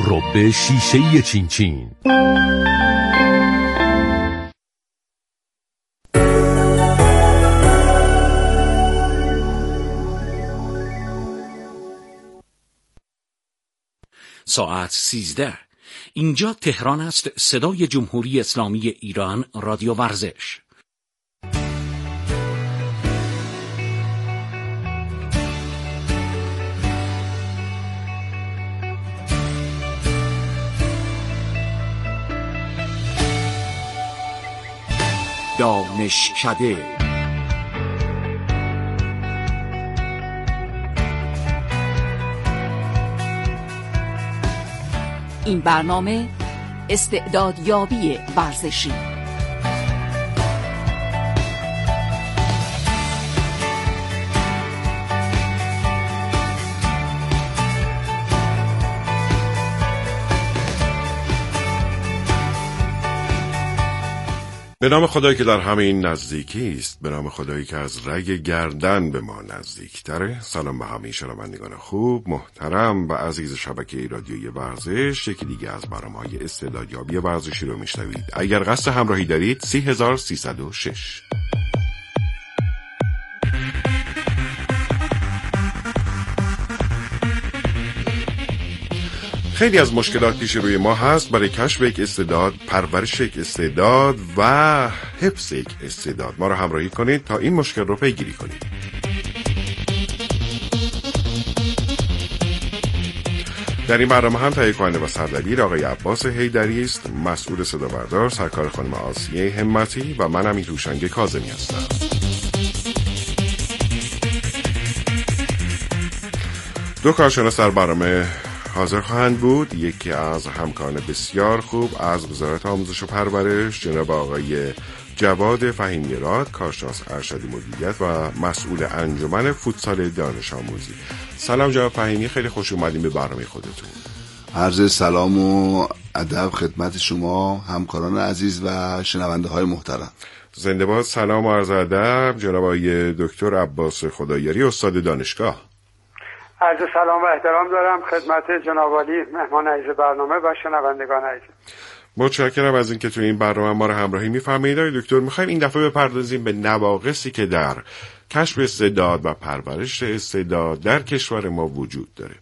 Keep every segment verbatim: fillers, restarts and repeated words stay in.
رب شیشه‌ای چین چین. ساعت سیزده. اینجا تهران است. صدای جمهوری اسلامی ایران، رادیو ورزش. دانشکده. این برنامه استعدادیابی ورزشی. به نام خدایی که در همین نزدیکی است، به نام خدایی که از رگ گردن به ما نزدیکتره. سلام به همه شنوندگان خوب، محترم و عزیز شبکه رادیویی ورزش. یکی دیگه از برنامه‌های استعدادیابی ورزشی رو میشنوید. اگر قصد همراهی دارید سی هزار سیصد و شش. خیلی از مشکلات پیش روی ما هست برای کشف یک استعداد، پرورش یک استعداد و حفظ یک استعداد. ما رو همراهی کنید تا این مشکل رو پیگیری کنید. در این برنامه هم تهیه کننده و سردبیر آقای عباس حیدری است، مسئول صدابردار سرکار خانم آسیه همتی و من امیر هوشنگ کاظمی هستم. دو کارشناس در برنامه حاضر خواهند بود. یکی از همکاران بسیار خوب از وزارت آموزش و پرورش، جناب آقای جواد فهیمی‌راد، کارشناس ارشد مدیریت و مسئول انجمن فوتسال دانش آموزی. سلام جناب فهیمی، خیلی خوش اومدین به برنامه خودتون. عرض سلام و ادب خدمت شما همکاران عزیز و شنونده های محترم. زنده باد. سلام و عرض ادب جناب آقای دکتر عباس خدایاری، استاد دانشگاه. عرض سلام و احترام دارم خدمت جناب عالی مهمان عزیز برنامه و شنوندگان عزیز. متشکرم از اینکه تو این برنامه ما رو همراهی می‌فرمایید. آقای دکتر، می‌خوایم این دفعه بپردازیم به نواقصی که در کشف استعداد و پرورش استعداد در کشور ما وجود داره.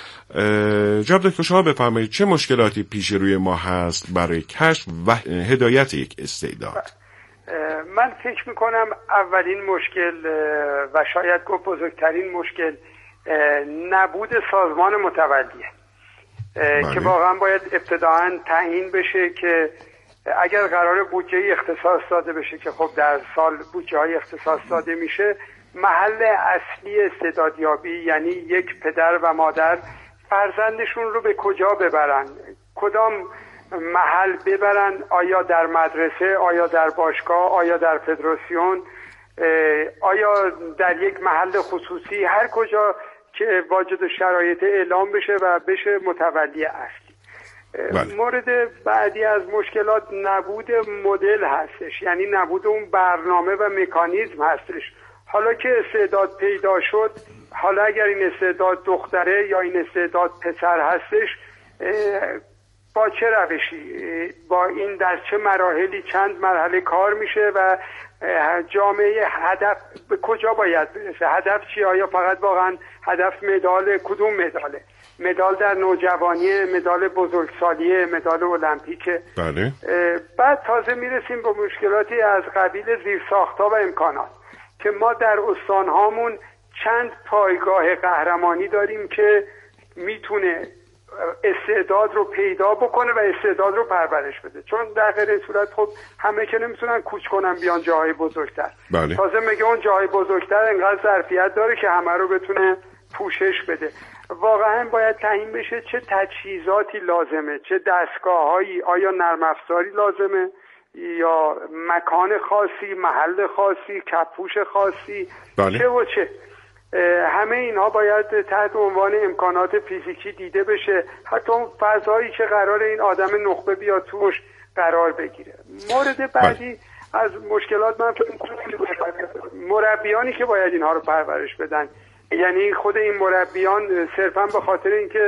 جناب دکتر، شما بفرمایید چه مشکلاتی پیش روی ما هست برای کشف و هدایت یک استعداد؟ من فکر می‌کنم اولین مشکل و شاید گفت بزرگترین مشکل نبود سازمان متولیه که واقعا باید ابتداعاً تعیین بشه که اگر قرار بودجه اختصاص داده بشه که خب در سال بودجه های اختصاص داده میشه، محل اصلی استعدادیابی یعنی یک پدر و مادر فرزندشون رو به کجا ببرن، کدام محل ببرن، آیا در مدرسه، آیا در باشگاه، آیا در فدراسیون، آیا در یک محل خصوصی، هر کجا که واجد شرایط اعلام بشه و بشه متولی اصلی. بله. مورد بعدی از مشکلات نبود مدل هستش، یعنی نبود اون برنامه و مکانیزم هستش. حالا که استعداد پیدا شد، حالا اگر این استعداد دختره یا این استعداد پسر هستش، با چه روشی، با این در چه مراحلی، چند مرحله کار میشه و جامعه هدف به کجا باید برسه، هدف چی؟ آیا فقط واقعا هدف مدال، کدوم مداله؟ مدال در نوجوانی، مدال بزرگسالیه، مدال المپیکه. بله. بعد تازه میرسیم به مشکلاتی از قبیل زیرساخت‌ها و امکانات که ما در استانهامون چند پایگاه قهرمانی داریم که میتونه استعداد رو پیدا بکنه و استعداد رو پرورش بده، چون در غیر صورت خب همه که نمیتونن کوچ کنن بیان جاهای بزرگتر. بله. تازه میگه اون جاهای بزرگتر انقدر ظرفیت داره که همه رو بتونه پوشش بده. واقعا باید تعیین بشه چه تجهیزاتی لازمه، چه دستگاه‌هایی، آیا نرم افزاری لازمه یا مکان خاصی، محل خاصی، کپوش خاصی. بله. چه و چه همه اینها باید تحت عنوان امکانات فیزیکی دیده بشه، حتی اون فضایی که قرار این آدم نخبه بیاد توش قرار بگیره. مورد بعدی از مشکلات من فکر می‌کنم مربیانی که باید اینها رو پرورش بدن، یعنی خود این مربیان صرفا به خاطر اینکه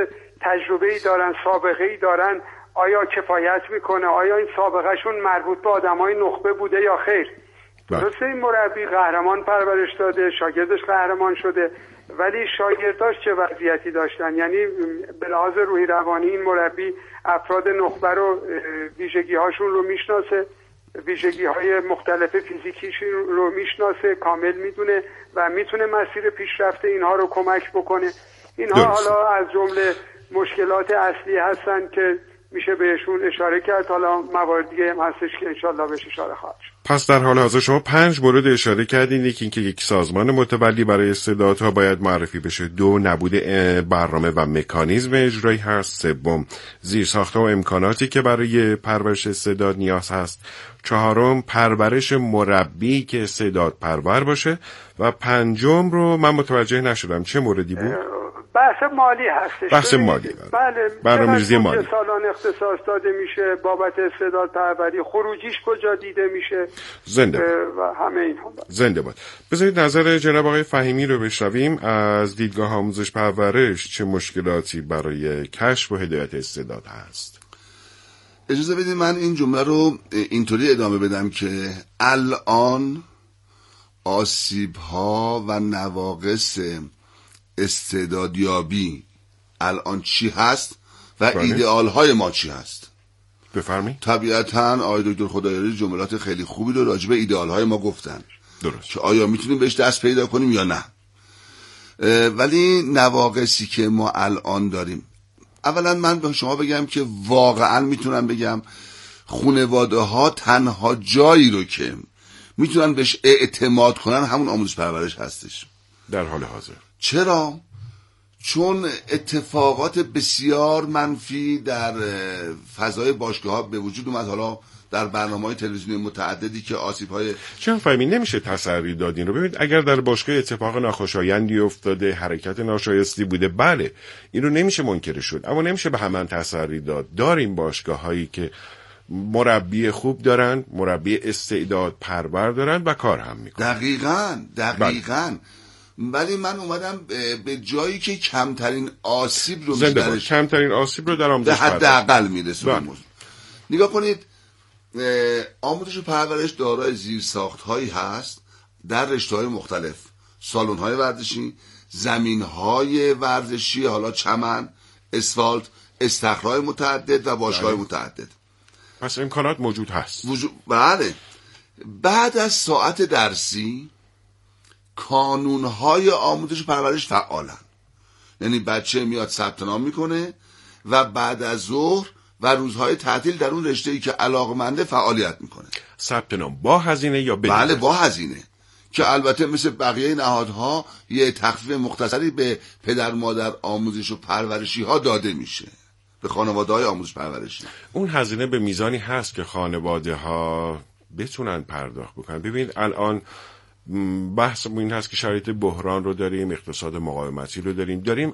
تجربه‌ای دارن، سابقه‌ای دارن، آیا کفایت میکنه؟ آیا این سابقهشون مربوط به آدمای نخبه بوده یا خیر؟ درسته این مربی قهرمان پرورش داده، شاگردش قهرمان شده، ولی شاگرداش چه وضعیتی داشتن؟ یعنی به لحاظ روحی روانی این مربی افراد نخبه رو ویژگی هاشون رو میشناسه، ویژگی های مختلف فیزیکیش رو میشناسه، کامل میدونه و میتونه مسیر پیشرفت اینها رو کمک بکنه. اینها درست. حالا از جمله مشکلات اصلی هستن که میشه بهشون اشاره کرد. حالا موارد دیگه هم هستش که انشالله بهش اشاره خواهد شد. پس در حال حاضر شما پنج مورد اشاره کردین. یکی اینکه یک سازمان متولی برای استعدادها باید معرفی بشه، دو نبود برنامه و مکانیزم اجرایی هست، سوم زیرساخت‌ها و امکاناتی که برای پرورش استعداد نیاز هست، چهارم پرورش مربی که استعداد پرور باشه و پنجم رو من متوجه نشدم چه موردی بود؟ بحث مالی هستش. بحث مالی. بله. برنامه‌ریزی مالی. سالانه اختصاص داده میشه بابت استعداد پروری، خروجیش کجا دیده میشه، زنده و همه اینها. زنده باد. بذارید نظر جناب آقای فهیمی رو بشنویم. از دیدگاه آموزش پرورش چه مشکلاتی برای کشف و هدایت استعداد هست؟ اجازه بدید من این جمله رو اینطوری ادامه بدم که الان آسیب‌ها و نواقص استعدادیابی الان چی هست و بله. ایدئال های ما چی هست؟ بفرمایید. طبیعتاً آقای دکتر خدایاری جملات خیلی خوبی رو راجع به ایدئال های ما گفتن. درست. که آیا میتونیم بهش دست پیدا کنیم یا نه. ولی نواقصی که ما الان داریم، اولا من به شما بگم که واقعا میتونم بگم خانواده ها تنها جایی رو که میتونن بهش اعتماد کنن همون آموزش پرورش هستش در حال حاضر. چرا؟ چون اتفاقات بسیار منفی در فضای باشگاه ها به وجود اومد. حالا در برنامه‌های تلویزیونی متعددی که آسیب‌های چون فهمی نمیشه تسری دادین رو. ببینید اگر در باشگاه اتفاق ناخوشایندی افتاده، حرکت ناشایستی بوده، بله این رو نمیشه منکر شد، اما نمیشه به همان تسری داد. داریم باشگاه‌هایی که مربی خوب دارن، مربی استعداد پرور دارن و کار هم میکنن. دقیقاً دقیقاً ولی من اومدم به جایی که کمترین آسیب رو می‌رسونه، کمترین آسیب رو در آموزش پرورش حداقل میرسونه. نگاه کنید، آموزش پرورش دارای زیرساخت‌هایی هست در رشته‌های مختلف، سالن‌های ورزشی، زمین‌های ورزشی، حالا چمن، اسفالت، استخرهای متعدد و باشگاه‌های متعدد. پس امکانات موجود هست. وجود... بله. بعد از ساعت درسی کانون‌های آموزش پرورش فعالن. یعنی بچه میاد ثبت نام میکنه و بعد از ظهر و روزهای تعطیل در اون رشته‌ای که علاقه‌منده فعالیت میکنه. ثبت نام با هزینه یا بدون؟ بله با هزینه، که البته مثل بقیه نهادها یه تخفیف مختصری به پدر مادر آموزش و پرورشی ها داده میشه، به خانواده های آموزش پرورشی. اون هزینه به میزانی هست که خانواده ها بتونن پرداخت بکنن. ببینید الان بحث این هست که شرایط بحران رو داریم، اقتصاد مقاومتی رو داریم، داریم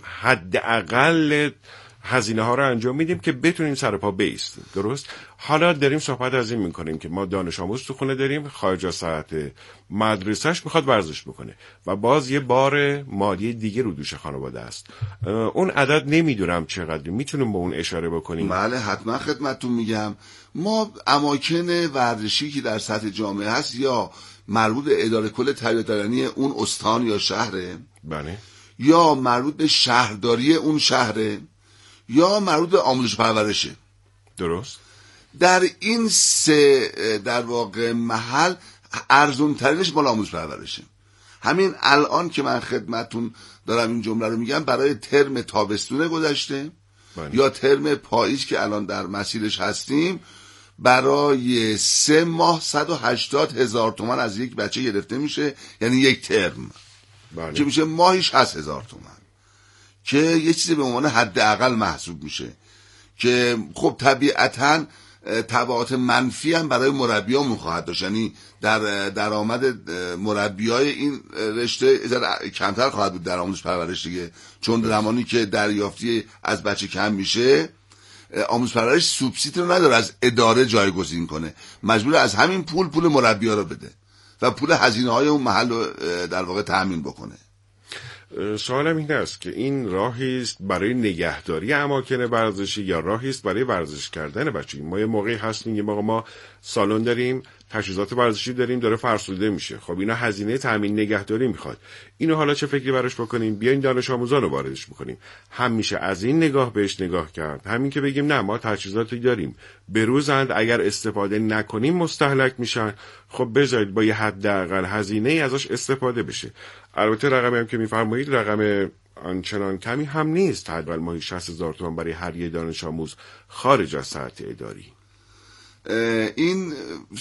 حداقل هزینه ها رو انجام میدیم که بتونیم سر پا بایستیم. درست؟ حالا داریم صحبت از این میکنیم که ما دانش آموز تو خونه داریم، خارج از ساعت مدرسهش میخواد ورزش بکنه و باز یه بار مالی دیگه رو دوش خانواده است. اون عدد نمیدونم چقدر، میتونیم به اون اشاره بکنیم؟ بله حتما خدمتتون میگم. ما اماکن ورزشی که در سطح جامعه هست یا مربوط به اداره کل تربیت‌آفرینی اون استان یا شهره، بله، یا مربوط به شهرداری اون شهره، یا مربوط به آموزش پرورشه. درست. در این سه در واقع محل ارزون ترینش مال آموزش پرورشه. همین الان که من خدمتون دارم این جمله رو میگم، برای ترم تابستون گذشته بله. یا ترم پاییز که الان در مسیرش هستیم، برای سه ماه صد و هشتاد هزار تومان از یک بچه گرفته میشه، یعنی یک ترم بله. که میشه ماهیش هست هزار تومان، که یه چیزی به عنوان حداقل محسوب میشه، که خب طبیعتاً تبعات منفی هم برای مربیامون خواهد داشت. یعنی در درآمد مربیای این رشته کمتر خواهد بود در آموزش پرورش دیگه، چون زمانی که دریافتی از بچه کم میشه، آموزش پرورش سوبسید رو نداره از اداره جایگزین کنه، مجبور از همین پول پول مربی‌ها رو بده و پول هزینه‌های اون محل رو در واقع تأمین بکنه. سوالم این است که این راهی است برای نگهداری اماکن ورزشی یا راهی است برای ورزش کردن بچگی؟ ما یه موقعی هست میگیم آقا ما سالن داریم، تجهیزات ورزشی داریم، داره فرسوده میشه، خب اینا هزینه تامین نگهداری میخواد، اینو حالا چه فکری براش بکنیم؟ بیاین دانش آموزان رو واردش بکنیم. هم میشه از این نگاه بهش نگاه کرد، همین که بگیم نه ما تجهیزاتی داریم بروزند، اگر استفاده نکنیم مستهلک میشن، خب بذارید با یه حداقل هزینه ازش استفاده بشه. البته رقمی هم که میفرمایید رقم آنچنان کمی هم نیست، حداقل ماهی شصت هزار تومان برای هر یه دانش آموز خارج از ساعت اداری. این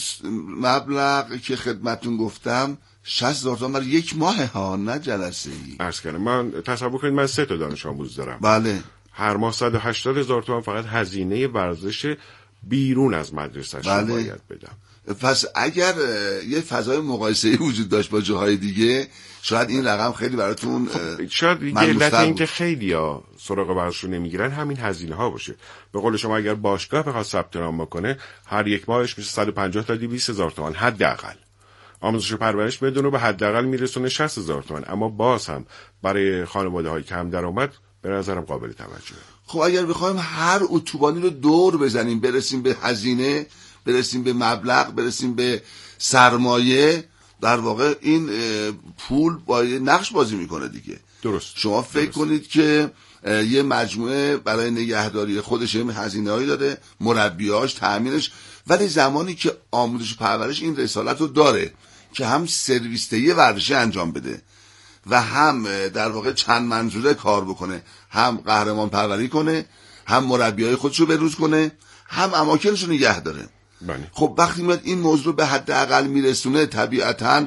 مبلغ که خدمتون گفتم شصت هزار تومان برای یک ماه ها، نه جلسه ای. عرض کنم من تصور کنید من سه تا دانش آموز دارم. بله. هر ماه صد و هشتاد هزار تومان فقط هزینه ورزش بیرون از مدرسه شما بله. باید بدم. پس اگر یه فضای مقایسه‌ای وجود داشت با جاهای دیگه شاید این رقم خیلی براتون خب شاید یه علت این که خیلی ها سراغ ورزش رو نمیگیرن همین هزینه ها باشه. به قول شما اگر باشگاه بخواد ثبت نام بکنه هر یک ماهش میشه صد و پنجاه تا دویست هزار تومان حداقل. آموزش و پرورش بدون رو به حداقل میرسونه شصت هزار تومان، اما باز هم برای خانواده های کم درآمد به نظرم قابل توجهه. خب اگر بخوایم هر اتوبانی رو دور بزنیم برسیم به هزینه، برسیم به مبلغ، برسیم به سرمایه، در واقع این پول با نقش بازی میکنه دیگه. درست. شما فکر درست. کنید که یه مجموعه برای نگهداری خودش هم هزینه‌ای داره، مربیاش، تأمینش، ولی زمانی که آموزش و پرورش این رسالت رو داره که هم سرویس‌دهی ورزشی انجام بده و هم در واقع چند منظوره کار بکنه، هم قهرمان پروری کنه، هم مربیای خودشو بروز کنه، هم اماکنشو نگه داره. بله. خب وقتی میاد این موضوع به حد اقل میرسونه طبیعتاً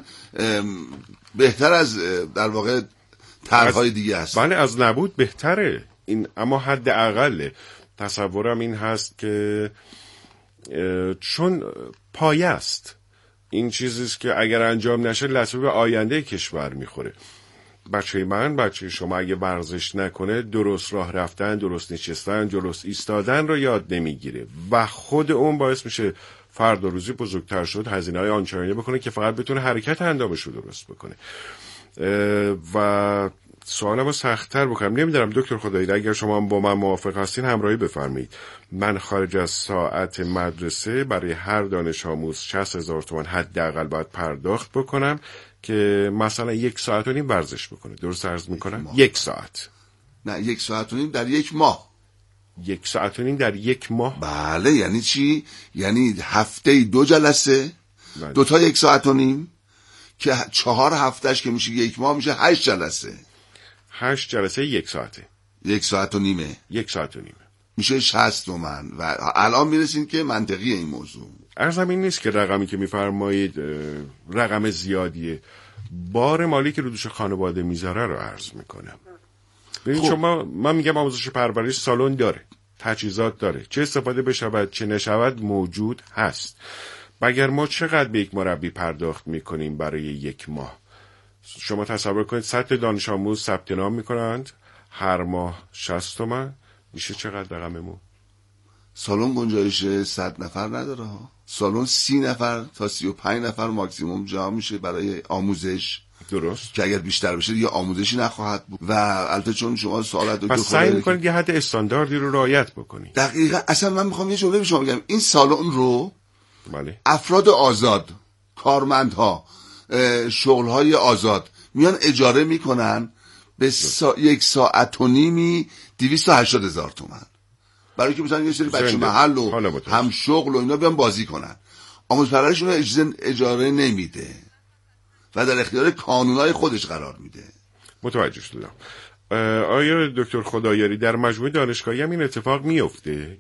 بهتر از در واقع طرح‌های دیگه است. بله از نبود بهتره این، اما حد اقله. تصورم این هست که چون پایه است، این چیزیست که اگر انجام نشه لطمه به آینده کشور میخوره. بچه من، بچه شما اگه ورزش نکنه درست راه رفتن، درست نشستن، درست ایستادن رو یاد نمیگیره و خود اون باعث میشه فردا روزی بزرگتر شد هزینه‌های آنچنانی بکنه که فقط بتونه حرکت اندامش رو درست بکنه. و سوالم رو سخت‌تر بکنم، نمیدونم دکتر خدایی اگر شما با من موافق هستین همراهی بفرمایید. من خارج از ساعت مدرسه برای هر دانش آموز شصت هزار تومان حداقل باید پرداخت بکنم که مثلا یک ساعت و نیم ورزش بکنه. درست عرض میکنم؟ یک, یک ساعت. نه یک ساعت و نیم در یک ماه. یک ساعت و نیم در یک ماه؟ بله. یعنی چی؟ یعنی هفته دو جلسه، بله. دو تا یک ساعت و نیم که چهار هفتهش که میشه یک ماه میشه هشت جلسه. هشت جلسه یک ساعته. یک ساعت و نیمه. یک ساعت و نیمه. میشه شصت تومن و الان میرسین که منطقی این موضوع. عرضم این نیست که رقمی که میفرمایید رقم زیادیه، بار مالی که رو دوش خانواده میذاره رو عرض میکنم. ببین شما، من میگم آموزش پرورش سالن داره، تجهیزات داره، چه استفاده بشود چه نشود موجود هست. مگر ما چقدر به یک مربی پرداخت میکنیم برای یک ماه؟ شما تصور کنید صد دانش آموز ثبت نام میکنند هر ماه شصت تومن، میشه چقدر رقممون؟ سالن گنجایش صد نفر نداره ها. سالن سی نفر تا سی و پنج نفر ماکسیموم جا میشه برای آموزش. درست. که اگر بیشتر بشه دیگه آموزشی نخواهد بود. و البته چون شما سوالات دکتر پس سعی میکنید یه حد استانداردی رو رعایت بکنید. دقیقاً. اصلا من میخوام یه جمله به شما بگم، این سالن رو بله. افراد آزاد، کارمندها، شغلهای آزاد میان اجاره میکنن به سا... یک ساعت و نیمی دویست و هشتاد هزار تومن، برای که مثلا یه سری بچه محل و هم شغل و اینا بیان بازی کنن. آموزش پرورش اونها اجازه اجاره نمیده و در اختیار کانونهای خودش قرار میده. متوجه شدم. آیا دکتر خدایاری در مجموعه دانشگاهی هم این اتفاق میفته؟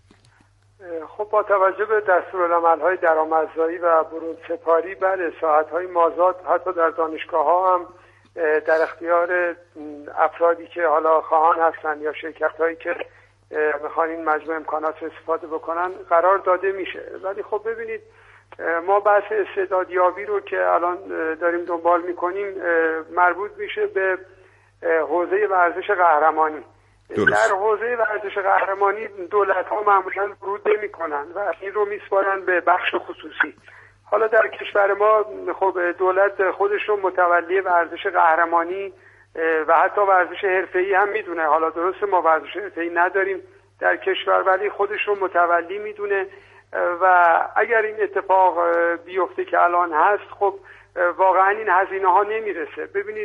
خب با توجه به دستورالعمل‌های درآمدزایی و برون سپاری، بله ساعت‌های مازاد حتی در دانشگاه‌ها هم در اختیار افرادی که حالا خواهان هستن یا شرکت‌هایی که میخوان این مجموعه امکانات رو استفاده بکنن قرار داده میشه. ولی خب ببینید ما بحث استعدادیابی رو که الان داریم دنبال میکنیم مربوط میشه به حوزه ورزش قهرمانی. درست. در حوزه ورزش قهرمانی دولت ها معمولا ورود نمی کنن و این رو میسپارن به بخش خصوصی. حالا در کشور ما خب دولت خودش رو متولی ورزش قهرمانی و حتی ورزش حرفه‌ای هم میدونه. حالا درسته ما ورزش حرفه‌ای نداریم در کشور، ولی خودش رو متولی میدونه و اگر این اتفاق بیفته که الان هست، خب واقعا این هزینه ها نمیرسه. ببینید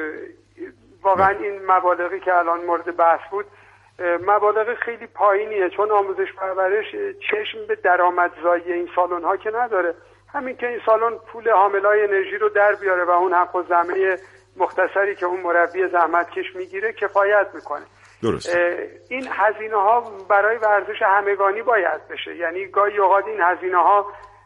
واقعا این مبالغی که الان مورد بحث بود مبالغ خیلی پایینیه، چون آموزش پرورش چشم به درآمدزایی این سالن ها که نداره. همین که این سالن پول حاملای انرژی رو در بیاره و اون حق و زمینه مختصری که اون مربی زحمتکش میگیره کفایت میکنه. درست. این هزینه ها برای ورزش همگانی باید بشه، یعنی گاهی اوقات این هزینه ها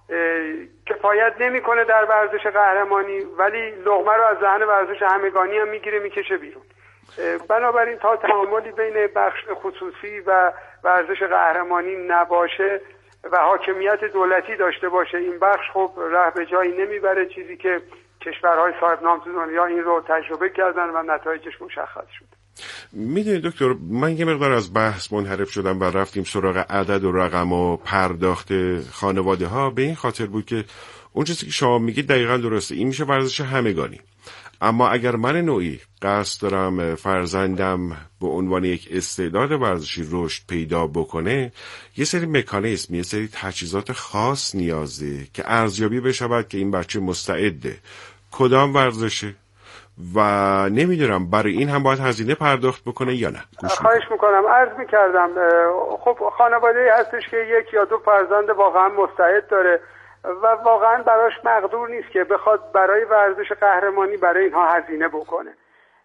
کفایت نمیکنه در ورزش قهرمانی، ولی لقمه رو از دهن ورزش همگانی هم میگیره میکشه بیرون. بنابراین تا تعاملی بین بخش خصوصی و ورزش قهرمانی نباشه و حاکمیت دولتی داشته باشه این بخش، خب راه به جایی نمیبره، چیزی که کشورهای صاحب نام تو دنیا این رو تجربه کردن و نتایجش مشخص شد. میدونید دکتر، من یه مقدار از بحث منحرف شدم و رفتیم سراغ عدد و رقم و پرداخت خانواده ها. به این خاطر بود که اون چیزی که شما میگید دقیقا درسته، این میشه ورزش همگانی. اما اگر من نوعی قصد دارم فرزندم به عنوان یک استعداد ورزشی رشد پیدا بکنه، یه سری مکانیزم، یه سری تجهیزات خاص نیازه که ارزیابی بشود که این بچه مستعده کدام ورزشه و نمیدونم برای این هم باید هزینه پرداخت بکنه یا نه. خواهش میکنم. عرض میکردم خب خانواده‌ای هستش که یک یا دو فرزند واقعا مستعد داره و واقعا براش مقدور نیست که بخواد برای ورزش قهرمانی برای اینها هزینه بکنه.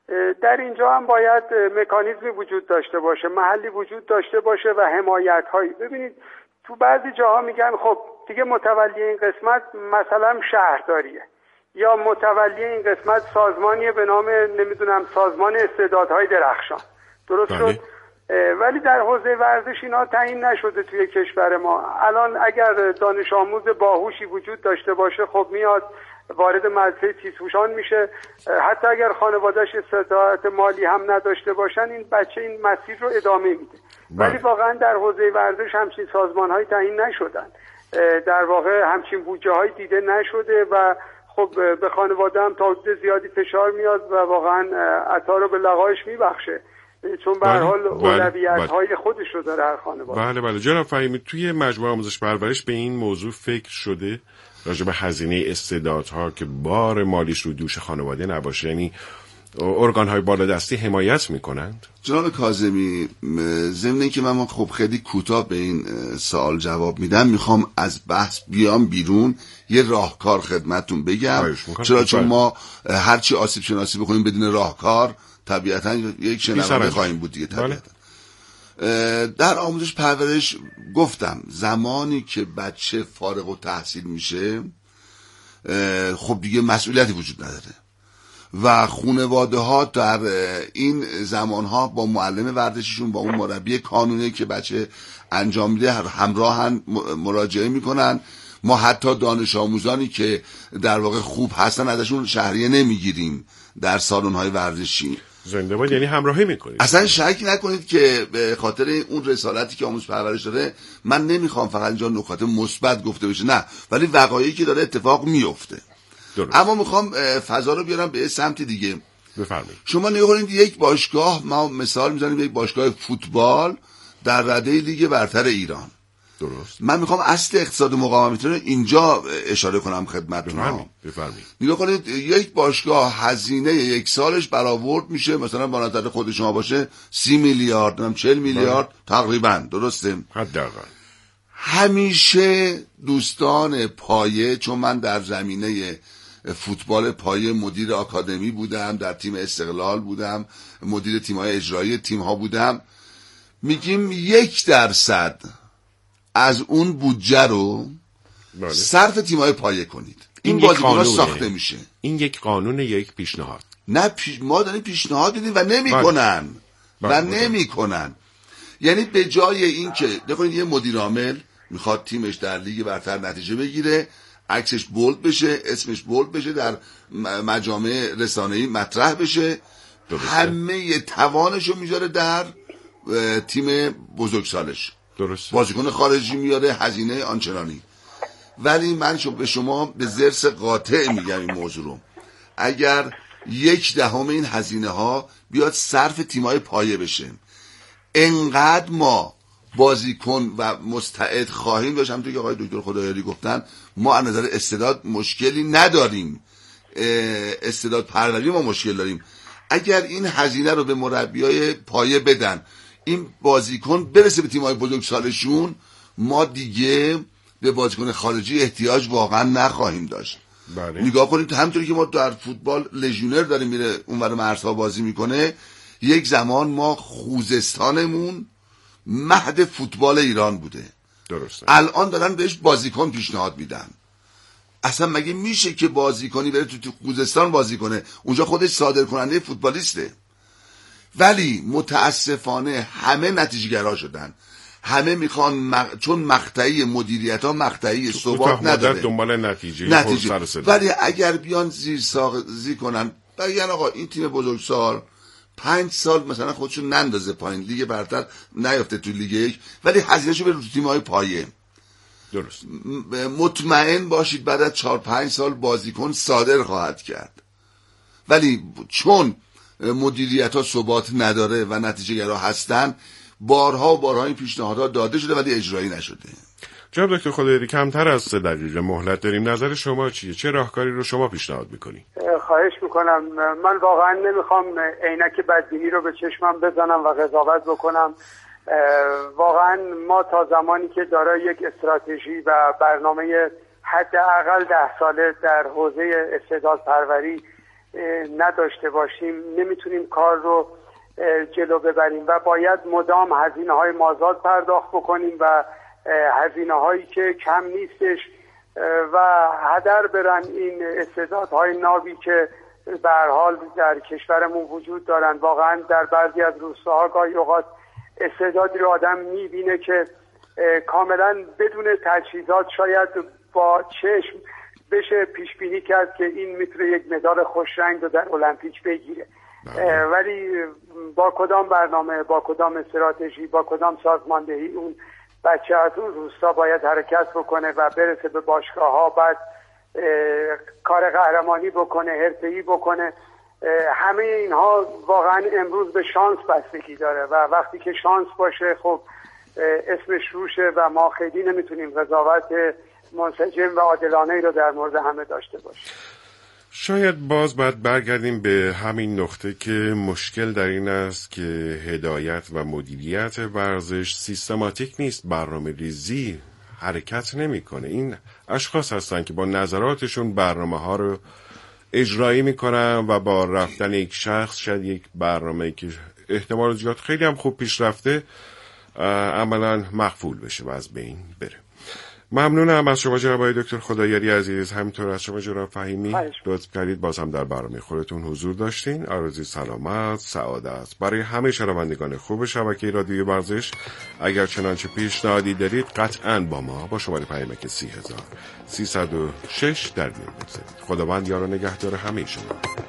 در اینجا هم باید مکانیزمی وجود داشته باشه، محلی وجود داشته باشه و حمایت هایی. ببینید تو بعضی جاها میگن خب دیگه متولی این قسمت مثلا شهرداریه یا متولی این قسمت سازمانیه به نام نمیدونم سازمان استعدادهای درخشان. درست شد؟ ولی در حوزه ورزش اینا تعیین نشده توی کشور ما. الان اگر دانش آموز باهوشی وجود داشته باشه خب میاد وارد مدرسه تیزهوشان میشه، حتی اگر خانواده‌اش استطاعت مالی هم نداشته باشن این بچه این مسیر رو ادامه میده. ولی واقعا در حوزه ورزش همچین سازمان‌هایی تعیین نشدن، در واقع همچین بودجه‌هایی دیده نشده و خب به خانواده هم تا حدود زیادی فشار میاد و واقعا عطا رو به لقایش میبخشه، چون به هر حال اولویت‌های خودش رو داره هر خانواده. بله بله جناب فهیمی، توی مجموعه آموزش پرورش به این موضوع فکر شده راجع به هزینه استعدادها که بار مالیش رو دوش خانواده نباشه، یعنی ارگان‌های بالادستی حمایت میکنند؟ جناب کاظمی، ضمن اینکه من خب خیلی کوتاه به این سوال جواب میدم، میخوام از بحث بیام بیرون یه راهکار خدمتتون بگم. چرا چون ما هرچی آسیب شناسی بکنیم بدون راهکار طبیعتا یک شنونده خواهیم بود دیگه طبیعتا. در آموزش پرورش گفتم زمانی که بچه فارغ التحصیل میشه خب دیگه مسئولیتی وجود نداره و خانواده ها در این زمان ها با معلم ورزشیشون، با اون مربی کانونی که بچه انجام میده همراهن، مراجعه میکنن. ما حتی دانش آموزانی که در واقع خوب هستن ازشون شهریه نمیگیریم در سالن های ورزشی. زنده باد، یعنی همراهی میکنید. اصلا شک نکنید که به خاطر اون رسالتی که آموزش پرورش داره من نمیخوام فقط اینجا نکات مثبت گفته بشه، نه، ولی وقایعی که داره اتفاق میفته. درست. اما میخوام فضا رو بیارم به سمت دیگه. بفرمایید. شما نگاه کنید یک باشگاه، ما مثال میزنیم یک باشگاه فوتبال در رده لیگ برتر ایران. درست. من میخوام اصل اقتصاد مقاومت رو اینجا اشاره کنم خدمتتون. بفرمایید. نگاه کنید یک باشگاه هزینه یک سالش برآورد میشه مثلا با نظر خود شما باشه سی میلیارد، نم چهل میلیارد تقریبا، درسته؟ حداقل. همیشه دوستان پایه، چون من در زمینه فوتبال پایه مدیر آکادمی بودم، در تیم استقلال بودم، مدیر تیم‌های اجرایی تیم‌ها بودم، میگیم یک درصد از اون بودجه رو بله. صرف تیم‌های پایه کنید. این, این بازیکن‌ها ساخته میشه. این یک قانون، یک پیشنهاد. نه پیش... ما داریم پیشنهاد میدیم و نمی‌کنن. و نمی‌کنن. یعنی به جای این که ببینید یه مدیر عامل میخواد تیمش در لیگ برتر نتیجه بگیره، عکسش بولد بشه، اسمش بولد بشه، در مجامع رسانه‌ای مطرح بشه، درسته. همه توانشو میذاره در تیم بزرگسالش. درست. بازیکن خارجی میاره، هزینه آنچنانی. ولی من به شما به ضرس قاطع میگم این موضوع رو، اگر یک دهم این هزینه ها بیاد صرف تیمای پایه بشه. انقدر ما بازیکن و مستعد خواهیم داشت. همونطور که آقای دکتر خدایاری گفتن ما از نظر استعداد مشکلی نداریم، استعداد پروری ما مشکل داریم. اگر این هزینه رو به مربیای پایه بدن، این بازیکن برسه به تیم‌های بزرگسالشون، ما دیگه به بازیکن خارجی احتیاج واقعا نخواهیم داشت. بله. نگاه کنید همونطوری که ما در فوتبال لژیونر داریم میره اونور مرزها بازی میکنه، یک زمان ما خوزستانمون مهد فوتبال ایران بوده. درسته. الان دارن بهش بازیکن پیشنهاد میدن. اصلا مگه میشه که بازیکنی بره تو خوزستان بازی کنه؟ اونجا خودش صادر کننده فوتبالیسته. ولی متاسفانه همه نتیجه‌گرا شدن. همه میخوان مق... چون مقطعی مدیریت ها مقطعی ثبات نداره، دنبال نتیجه, نتیجه. ولی اگر بیان زیر سازی کنن بگن آقا این تیم بزرگسال پنج سال مثلا خودشون نندازه پایین، لیگ برتر نیافته تو لیگ یک، ولی هزینه‌شو بره تو تیم‌های پایه. درست. مطمئن باشید بعد از چهار پنج سال بازیکن صادر خواهد کرد. ولی چون مدیریت ها ثبات نداره و نتیجه گرا هستن، بارها و بارها این پیشنهادها داده شده ولی اجرایی نشده. جناب دکتر خدایاری کمتر از سه دقیقه مهلت داریم، نظر شما چیه؟ چه راهکاری رو شما پیشنهاد میکنی؟ خواهش میکنم. من واقعا نمیخوام عینک بدبینی رو به چشمم بزنم و قضاوت بکنم. واقعا ما تا زمانی که دارای یک استراتژی و برنامه حداقل ده ساله در حوزه استعداد پروری نداشته باشیم نمیتونیم کار رو جلو ببریم و باید مدام هزینه های مازاد پرداخت بکنیم و هزینه هایی که کم نیستش و هدر برن این استعدادهای نابی که به هر حال در کشورمون وجود دارن. واقعا در بعضی از روستاها گاهی اوقات استعدادی رو آدم میبینه که کاملا بدون تجهیزات شاید با چشم بشه پیش بینی کرد که این میتونه یک مدال خوش رنگ رو در المپیک بگیره، ولی با کدام برنامه، با کدام استراتژی، با کدام سازماندهی اون بچه از اون روستا باید حرکت بکنه و برسه به باشگاه ها، بعد کار قهرمانی بکنه، حرفه‌ای بکنه. همه اینها واقعا امروز به شانس بستگی داره و وقتی که شانس باشه خب اسمش روشه و ما خیلی نمیتونیم قضاوت منسجم و عادلانه رو در مورد همه داشته باشیم. شاید باز باید برگردیم به همین نقطه که مشکل در این است که هدایت و مدیریت ورزش سیستماتیک نیست، برنامه ریزی حرکت نمیکنه. این اشخاص هستن که با نظراتشون برنامه ها رو اجرایی میکنن و با رفتن یک شخص شاید یک برنامه که احتمال زیاد خیلی هم خوب پیش رفته عملا مخفول بشه و از بین بره. ممنونم از شما جناب دکتر خدایاری عزیز، همینطور از شما جناب فهیمی لطف کردید باز هم در برنامه خودتون حضور داشتین. آرزوی سلامت، سعادت برای همه شنوندگان خوب شبکه رادیوی ورزش. اگر چنانچه پیشنهادی دارید قطعاً با ما با شماره پیامک سی هزار سیصد و شش در میون بگذارید. خداوند یار و نگهدار همه شما.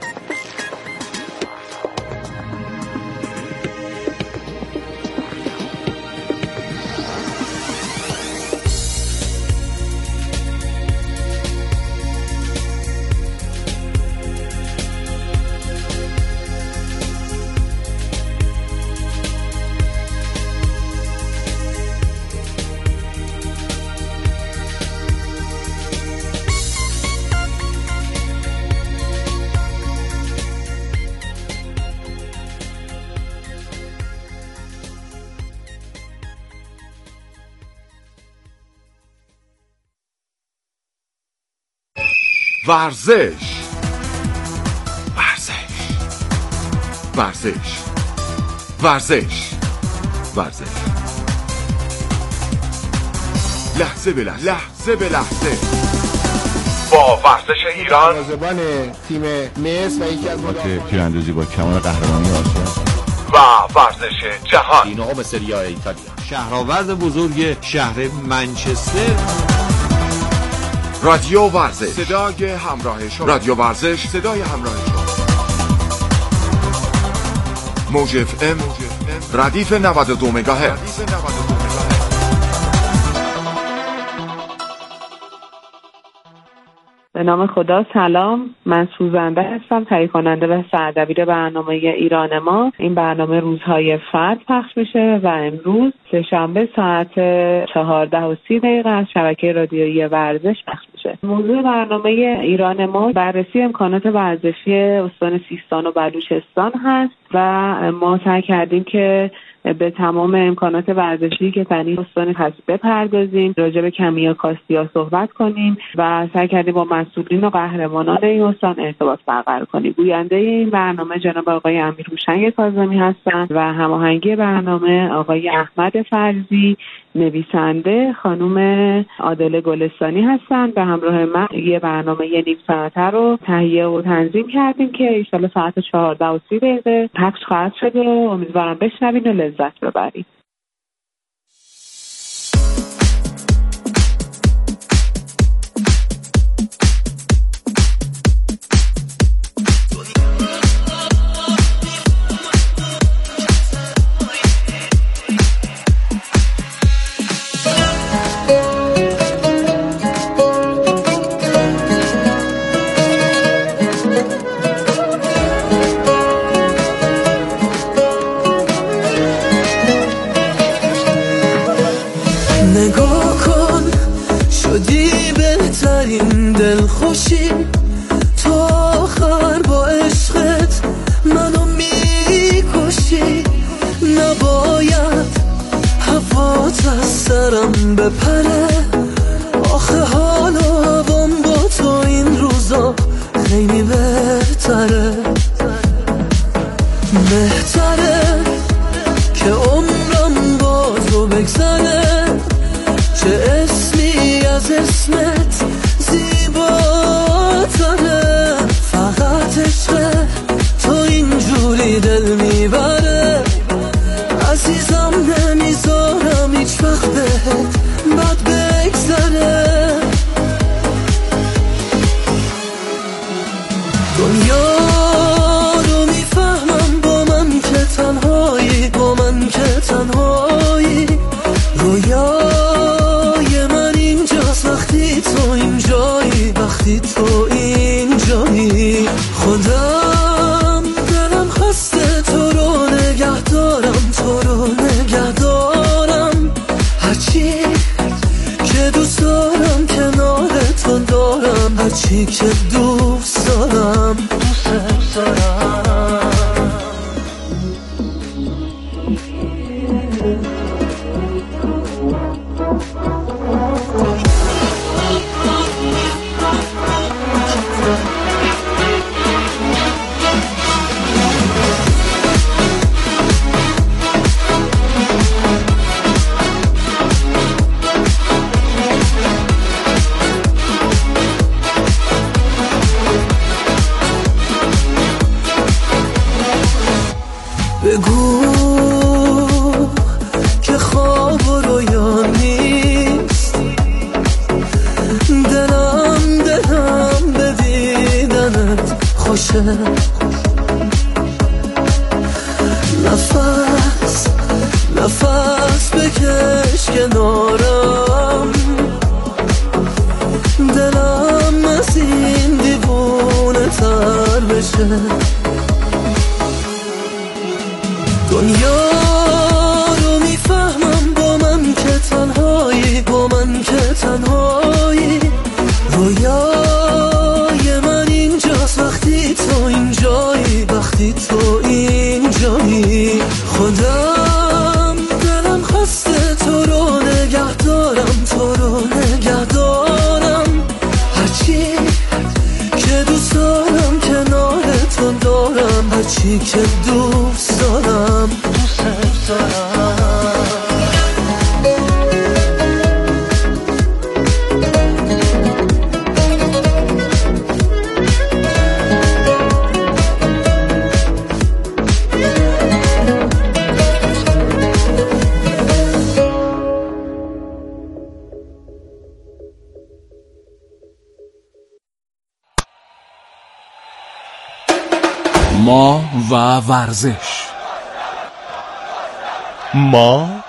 ورزش ورزش ورزش ورزش ورزش لحظه به لحظه لحظه به لحظه با ورزش ایران، زبان تیم مصر و یکی از که تیراندازی با کمان قهرمانی آسیا و ورزش جهان، اینها سری آ ایتالیا، شهرآورد بزرگ شهر منچستر. رادیو ورزش، صدای همراه شما. رادیو ورزش، صدای همراه شما. موج اف ام ردیف نود و دو مگاهرتز. به نام خدا. سلام، من سوزنده هستم، تهیه کننده و سردبیر برنامه ایران ما. این برنامه روزهای فرد پخش میشه و امروز سه‌شنبه ساعت چهارده و سی دقیقه از شبکه رادیویی ورزش پخش میشه. موضوع برنامه ایران ما بررسی امکانات ورزشی استان سیستان و بلوچستان هست و ما سعی کردیم که به تمام امکانات ورزشی که در این استان هست بپردازیم، راجع به کمیا کاستیا صحبت کنیم و سعی کردیم با مسئولین و قهرمانان این استان ارتباط برقرار کنیم. گوینده این برنامه جناب آقای امیر هوشنگ کاظمی هستند و هماهنگی برنامه آقای احمد فرزی، نویسنده خانم عادل گلستانی هستند. به همراه من یه برنامه یه نیم ساعته رو تهیه و تنظیم کردیم که ان شاءالله ساعت چهارده و سی دقیقه پخش خواهد شد و امیدوارم بشنوین و لذت ببرید. دلخوشی تو آخر با عشقت منو میکشی. نباید هوات از سرم بپره، آخه حال و هوام با تو این روزا خیلی بهتره. بهتره که عمرم با تو بگذره، چه اسمی از اسمت زیباتره. فقط عشق تو اینجوری دل میبره، عزیزم نمیذارم هیچ وقت بهت بد بگذره. دنیا رو میفهمم با من که تنهایی، با من که تنهایی. رویای من اینجاست وقتی تو اینجایی، وقتی تو اینجایی. خودم دلم خسته تو رو نگه دارم، تو رو نگه دارم. هرچی که دوست دارم کنار تو دارم، هرچی که دوست دارم دوست دارم. بگو که خواب و رویا نیست، دلم دلم به دیدنت خوشه. نفس نفس بکش کنارم، دلم از این دیوونه تر بشه. دنیا رو میفهمم با من که تنهایی، با من که تنهایی. رویای من اینجاست وقتی تو اینجایی، وقتی تو اینجایی. خودم دلم خسته تو رو نگه دارم، تو رو نگه دارم. هرچی که دوست دارم کنار تو دارم، هرچی که دوست دارم دوست دارم. ما و ورزش، ما